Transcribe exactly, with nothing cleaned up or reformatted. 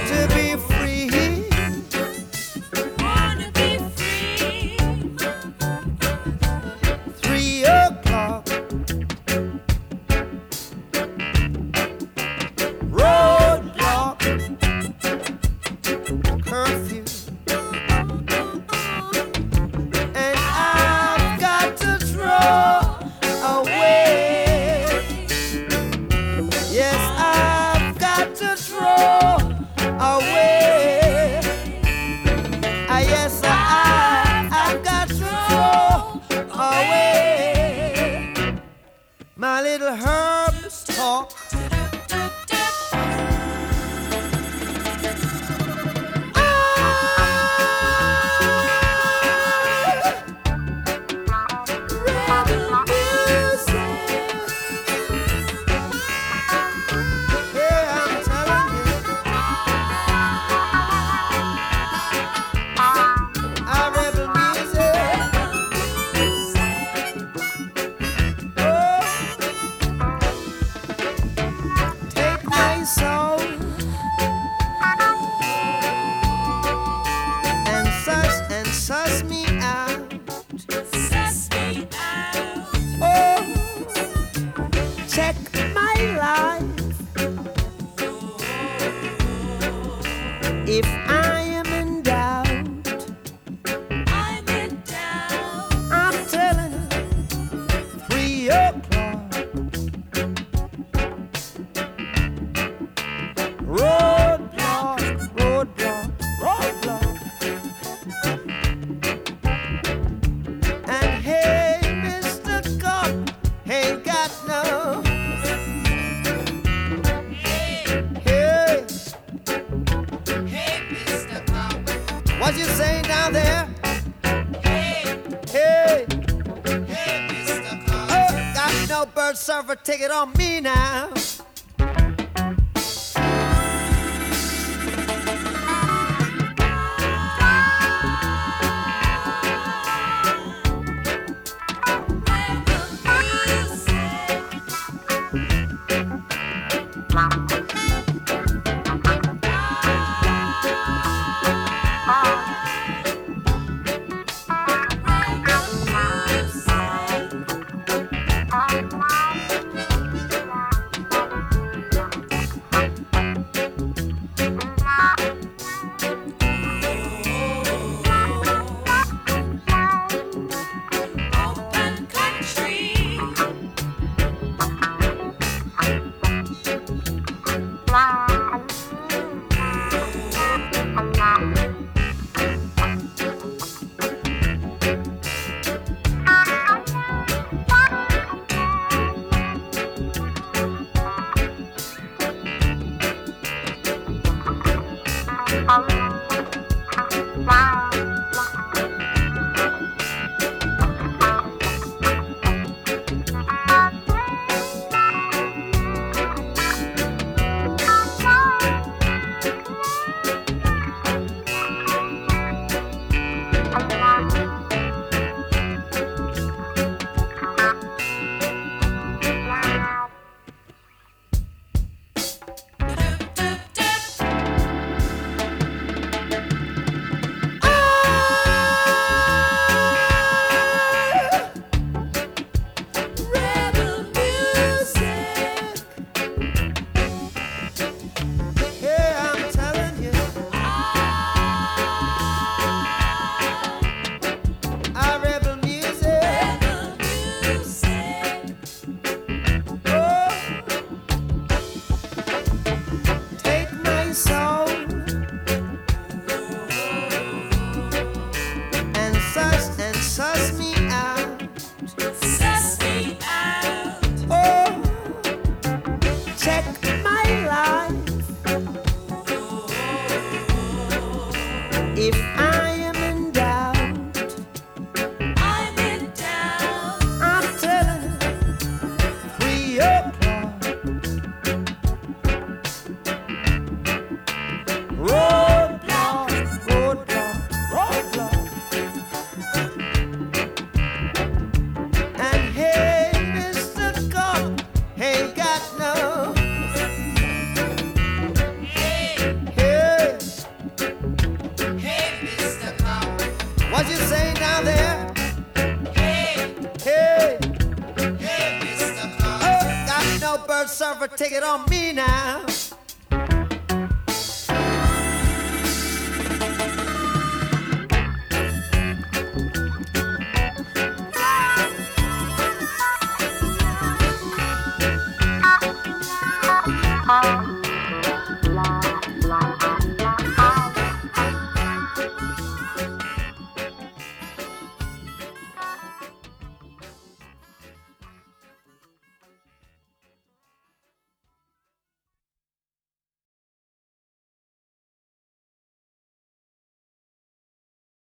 to be free. Wanna be free. Three o'clock. Roadblock. Curfew. And I've got to draw away. Yes, I've got to draw away. Ah, yes, I, I've got to draw away. My little herbs talk. Suss me out. Suss me out. Oh, check my life. If I am in doubt, I'm in doubt. I'm telling you, three o'clock. Roadblock, roadblock, roadblock. And hey, Mister Cop, ain't got no. Hey, Hey, hey, Mister Cop. what you saying down there? Hey, Hey, hey, Mister Cop. oh, got no bird server ticket on me now. Open country. Rebel music. Yeah, I'm telling you, I rebel music. Rebel music. Oh, take my soul and suss and suss me out. Suss me out. Oh, check my life. If I am in doubt, I'm in doubt. I'm telling you, three o'clock. Roadblock, roadblock, roadblock. And hey, Mister Cop, ain't got no. Hey, Hey, take it on me now.